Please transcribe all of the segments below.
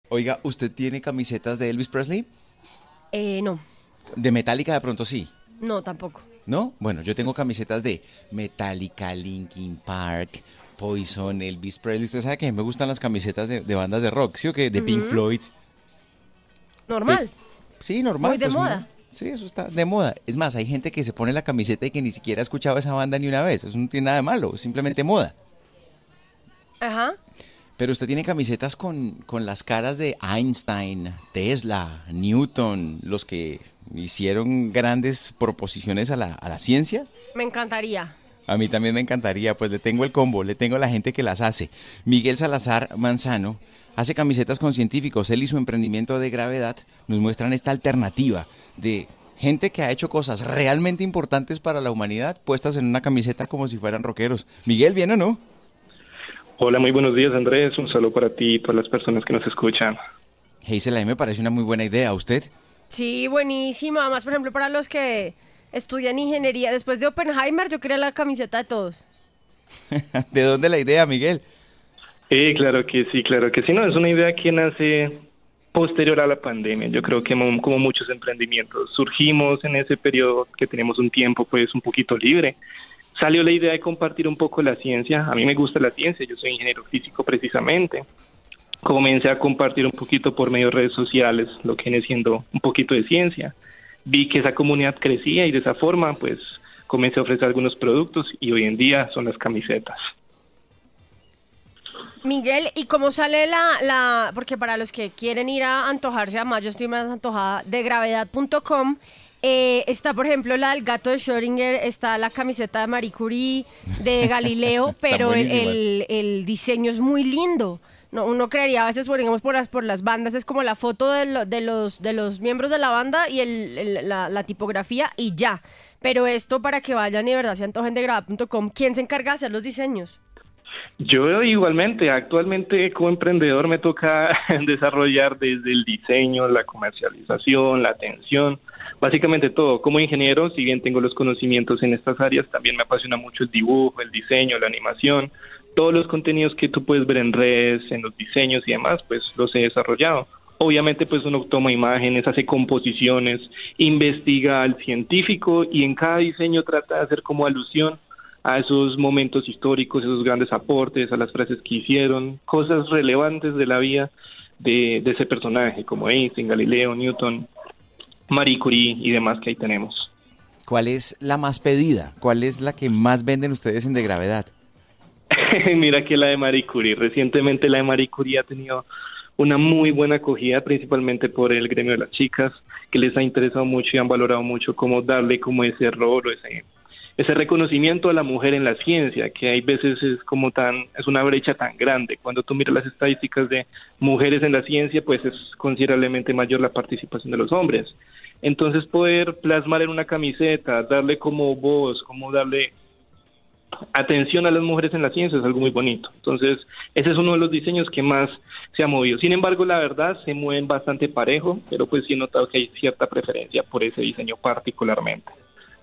Oiga, ¿usted tiene camisetas de Elvis Presley? No, De Metallica de pronto sí, no, tampoco. ¿no? Bueno, yo tengo camisetas de Metallica, Linkin Park, Poison, Elvis Presley. Usted sabe que a mí me gustan las camisetas de bandas de rock, ¿sí o qué? De Pink Ujú. Floyd. De- Normal, sí, muy normal, de pues uno. moda. Sí, eso está de moda. Es más, hay gente que se pone la camiseta y que ni siquiera ha escuchado esa banda ni una vez. Eso no tiene nada de malo, es simplemente moda. Ajá. Pero usted tiene camisetas con las caras de Einstein, Tesla, Newton, los que hicieron grandes proposiciones a la ciencia. Me encantaría. A mí también me encantaría, pues le tengo el combo, le tengo a la gente que las hace. Miguel Salazar Manzano hace camisetas con científicos. Él y su emprendimiento de gravedad nos muestran esta alternativa de gente que ha hecho cosas realmente importantes para la humanidad puestas en una camiseta como si fueran rockeros. Miguel, ¿bien o no? Hola, muy buenos días, Andrés. Un saludo para ti y todas las personas que nos escuchan. Hazel, a mí me parece una muy buena idea. ¿A usted? Sí, buenísimo. Además, por ejemplo, para los que estudian ingeniería, después de Oppenheimer, yo quería la camiseta de todos. ¿De dónde la idea, Miguel? Claro que sí, claro que sí. No, es una idea que nace posterior a la pandemia. Yo creo que como muchos emprendimientos surgimos en ese periodo que tenemos un tiempo pues un poquito libre. Salió la idea de compartir un poco la ciencia. A mí me gusta la ciencia, yo soy ingeniero físico precisamente. Comencé a compartir un poquito por medio de redes sociales lo que viene siendo un poquito de ciencia. Vi que esa comunidad crecía y de esa forma pues comencé a ofrecer algunos productos y hoy en día son las camisetas. Miguel, ¿y cómo sale porque para los que quieren ir a antojarse, además yo estoy más antojada, de gravedad.com, está por ejemplo la del gato de Schrödinger, está la camiseta de Marie Curie, de Galileo, Están pero buenísimas. el diseño es muy lindo. No, uno creería a veces, digamos, por las bandas, es como la foto de los miembros de la banda y la tipografía y ya. Pero esto para que vayan y de verdad se antojen de gravedad.com, ¿quién se encarga de hacer los diseños? Yo igualmente, actualmente como emprendedor me toca desarrollar desde el diseño, la comercialización, la atención, básicamente todo. Como ingeniero, si bien tengo los conocimientos en estas áreas, también me apasiona mucho el dibujo, el diseño, la animación, todos los contenidos que tú puedes ver en redes, en los diseños y demás, pues los he desarrollado. Obviamente, pues uno toma imágenes, hace composiciones, investiga al científico y en cada diseño trata de hacer como alusión a esos momentos históricos, esos grandes aportes, a las frases que hicieron, cosas relevantes de la vida de ese personaje, como Einstein, Galileo, Newton, Marie Curie y demás que ahí tenemos. ¿Cuál es la más pedida? ¿Cuál es la que más venden ustedes en De Gravedad? Mira que la de Marie Curie, recientemente la de Marie Curie ha tenido una muy buena acogida, principalmente por el gremio de las chicas, que les ha interesado mucho y han valorado mucho cómo darle como ese rol o ese reconocimiento a la mujer en la ciencia, que hay veces es una brecha tan grande. Cuando tú miras las estadísticas de mujeres en la ciencia, pues es considerablemente mayor la participación de los hombres. Entonces poder plasmar en una camiseta, darle como voz, como darle atención a las mujeres en la ciencia es algo muy bonito. Entonces, ese es uno de los diseños que más se ha movido. Sin embargo, la verdad, se mueven bastante parejo, pero pues sí he notado que hay cierta preferencia por ese diseño particularmente.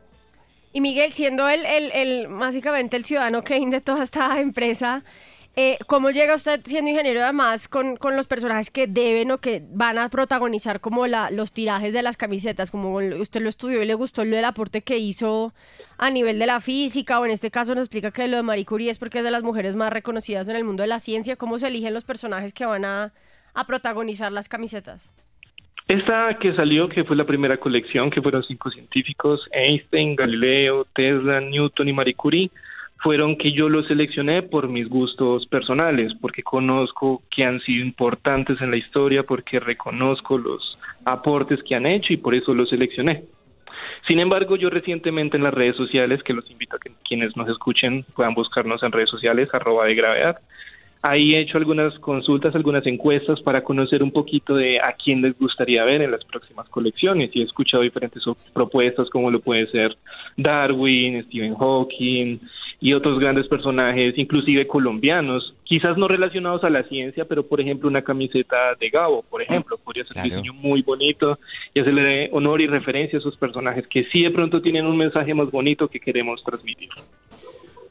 Y Miguel, siendo básicamente el ciudadano Kane de toda esta empresa, ¿cómo llega usted siendo ingeniero además con los personajes que deben o que van a protagonizar como los tirajes de las camisetas? Como usted lo estudió y le gustó lo del aporte que hizo a nivel de la física, o en este caso nos explica que lo de Marie Curie es porque es de las mujeres más reconocidas en el mundo de la ciencia. ¿Cómo se eligen los personajes que van a protagonizar las camisetas? Esta que salió, que fue la primera colección, que fueron 5 científicos, Einstein, Galileo, Tesla, Newton y Marie Curie, fueron que yo los seleccioné por mis gustos personales, porque conozco que han sido importantes en la historia, porque reconozco los aportes que han hecho y por eso los seleccioné. Sin embargo, yo recientemente en las redes sociales, que los invito a que quienes nos escuchen puedan buscarnos en redes sociales, @degravedad, ahí he hecho algunas consultas, algunas encuestas para conocer un poquito de a quién les gustaría ver en las próximas colecciones y he escuchado diferentes propuestas como lo puede ser Darwin, Stephen Hawking y otros grandes personajes, inclusive colombianos, quizás no relacionados a la ciencia, pero por ejemplo una camiseta de Gabo, por ejemplo, podría ser un Claro. diseño muy bonito y hacerle honor y referencia a esos personajes que sí de pronto tienen un mensaje más bonito que queremos transmitir.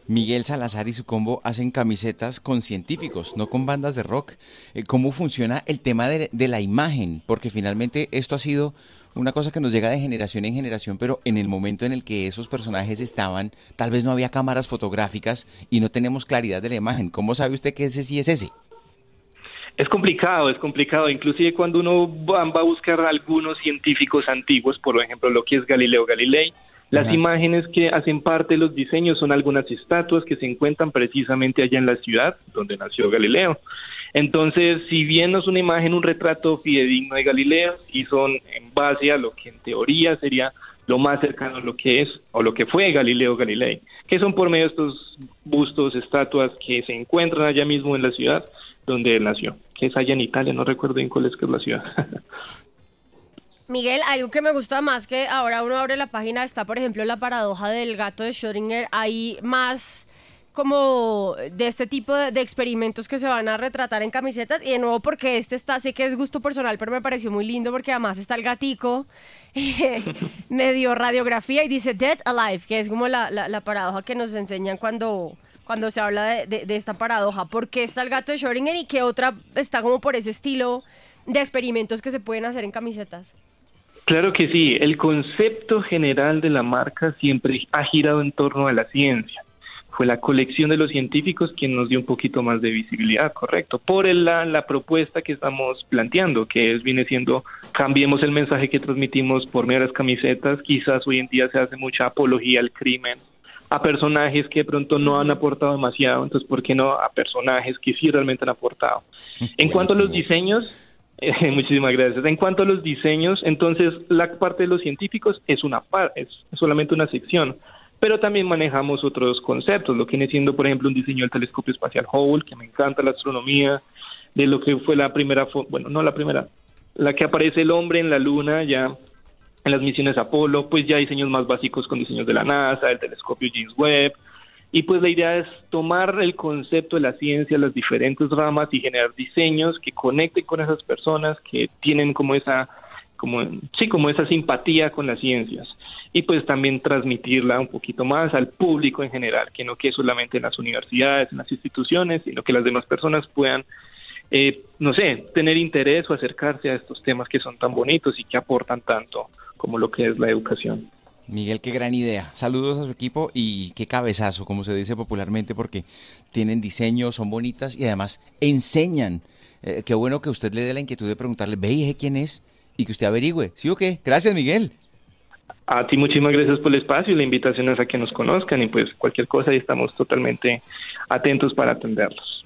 Miguel Salazar y su combo hacen camisetas con científicos, no con bandas de rock. ¿Cómo funciona el tema de la imagen? Porque finalmente esto ha sido una cosa que nos llega de generación en generación, pero en el momento en el que esos personajes estaban, tal vez no había cámaras fotográficas y no tenemos claridad de la imagen. ¿Cómo sabe usted que ese sí es ese? Es complicado, es complicado. Inclusive cuando uno va a buscar a algunos científicos antiguos, por ejemplo, lo que es Galileo Galilei, las imágenes que hacen parte de los diseños son algunas estatuas que se encuentran precisamente allá en la ciudad donde nació Galileo. Entonces, si bien no es una imagen, un retrato fidedigno de Galileo, y son en base a lo que en teoría sería lo más cercano a lo que es o lo que fue Galileo Galilei, que son por medio de estos bustos, estatuas que se encuentran allá mismo en la ciudad donde él nació, que es allá en Italia, no recuerdo bien cuál es que es la ciudad. Miguel, algo que me gusta más que ahora uno abre la página, está por ejemplo la paradoja del gato de Schrödinger, hay más como de este tipo de experimentos que se van a retratar en camisetas, y de nuevo porque este está, sé que es gusto personal, pero me pareció muy lindo porque además está el gatico medio radiografía y dice Dead Alive, que es como la paradoja que nos enseñan cuando se habla de esta paradoja. ¿Por qué está el gato de Schrödinger y qué otra está como por ese estilo de experimentos que se pueden hacer en camisetas? Claro que sí, el concepto general de la marca siempre ha girado en torno a la ciencia. Fue la colección de los científicos quien nos dio un poquito más de visibilidad, correcto, por la propuesta que estamos planteando, que viene siendo cambiemos el mensaje que transmitimos por medio de las camisetas. Quizás hoy en día se hace mucha apología al crimen, a personajes que de pronto no han aportado demasiado, entonces ¿por qué no a personajes que sí realmente han aportado? En cuanto a los diseños, muchísimas gracias. En cuanto a los diseños, entonces la parte de los científicos es solamente una sección, pero también manejamos otros conceptos, lo que viene siendo, por ejemplo, un diseño del telescopio espacial Hubble, que me encanta la astronomía, de lo que fue la primera, bueno, no la primera, la que aparece el hombre en la luna ya en las misiones Apolo, pues ya diseños más básicos con diseños de la NASA, el telescopio James Webb, y pues la idea es tomar el concepto de la ciencia, las diferentes ramas, y generar diseños que conecten con esas personas que tienen como esa simpatía con las ciencias, y pues también transmitirla un poquito más al público en general, que no quede solamente en las universidades, en las instituciones, sino que las demás personas puedan tener interés o acercarse a estos temas que son tan bonitos y que aportan tanto como lo que es la educación. Miguel, qué gran idea. Saludos a su equipo y qué cabezazo, como se dice popularmente, porque tienen diseño, son bonitas y además enseñan. Qué bueno que usted le dé la inquietud de preguntarle, ve, ¿y quién es? Y que usted averigüe. ¿Sí o qué? Gracias, Miguel. A ti muchísimas gracias por el espacio y la invitación es a que nos conozcan, y pues cualquier cosa ahí estamos totalmente atentos para atenderlos.